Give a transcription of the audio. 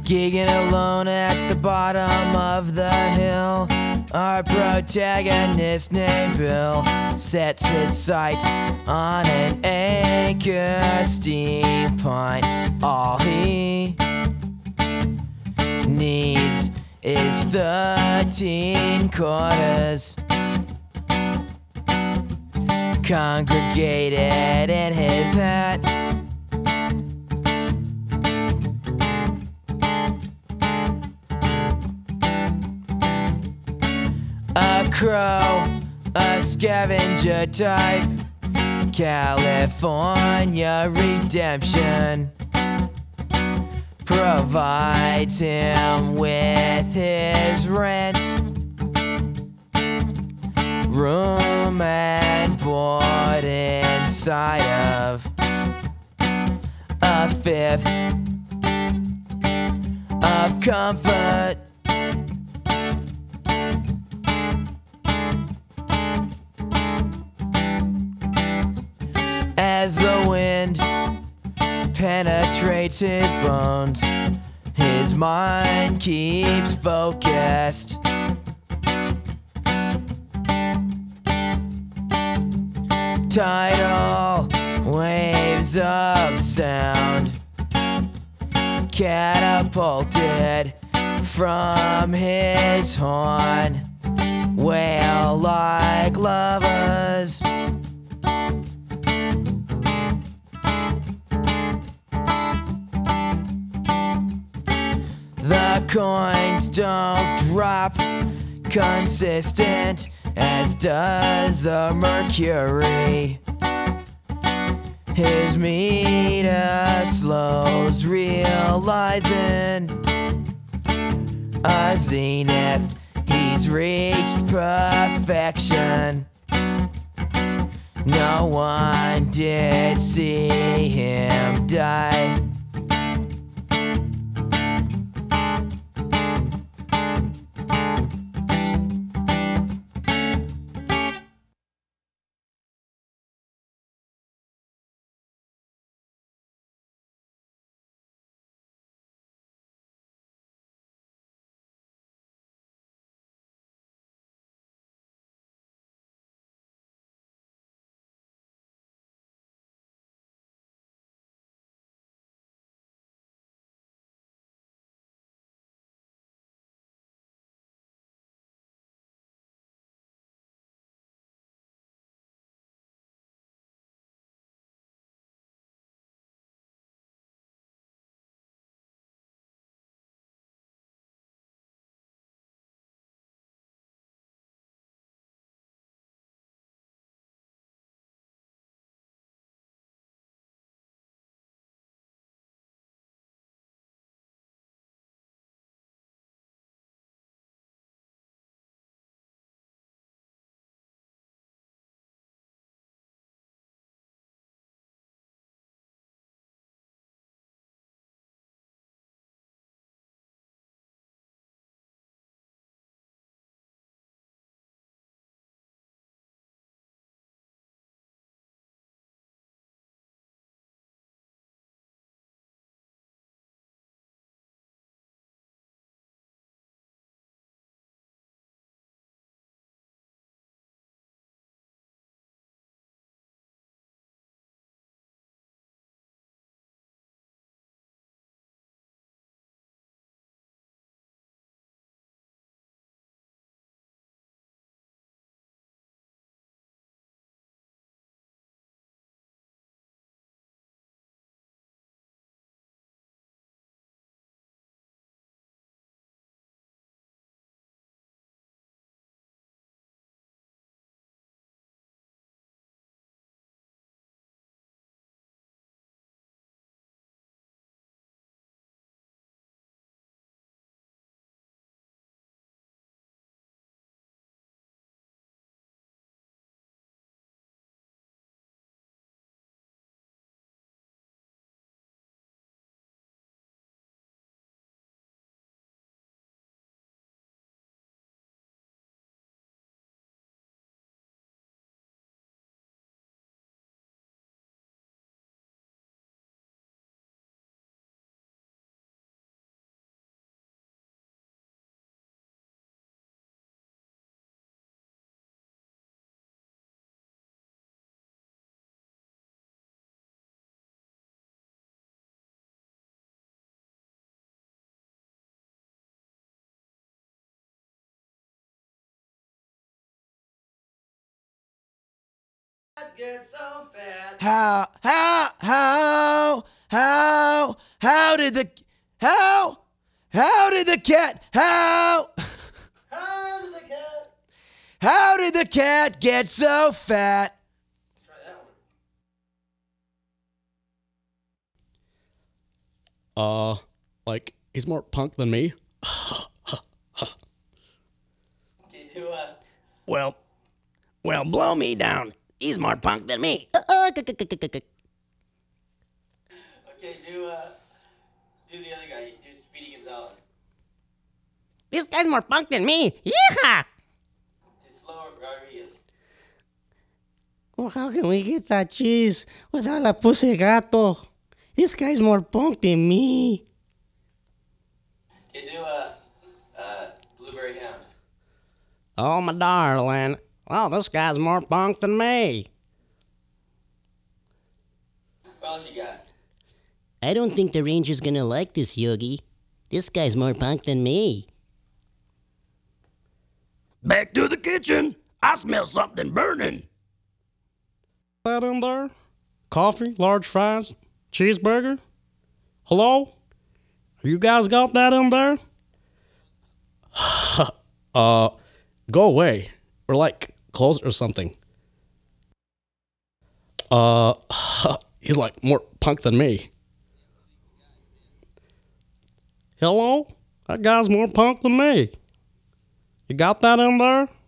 Gigging alone at the bottom of the hill, our protagonist named Bill sets his sights on an acre steam pint. All he needs is 13 quarters congregated in his hat. A crow, a scavenger type, California redemption provides him with his rent, room and board inside of a fifth of comfort. As the wind penetrates his bones, his mind keeps focused. Tidal waves of sound catapulted from his horn, wail like lovers. The coins don't drop consistent, as does the mercury. His meter slows, realizing a zenith. He's reached perfection. No one did see him die. Get so fat. How did the cat how did the cat get so fat? Try that one. Like he's more punk than me. Okay, do Well, blow me down. He's more punk than me. okay, do the other guy. Do Speedy Gonzalez. This guy's more punk than me. Yeehaw! Do slower Rodriguez. Well, how can we get that cheese without a pussy gato? This guy's more punk than me. Okay, do Blueberry Hound. Oh, my darling. Well, this guy's more punk than me. What else you got? I don't think the ranger's gonna like this, Yogi. This guy's more punk than me. Back to the kitchen. I smell something burning. That in there? Coffee, large fries, cheeseburger? Hello? You guys got that in there? Go away. Or like, close or something. He's like more punk than me. Hello? That guy's more punk than me. You got that in there?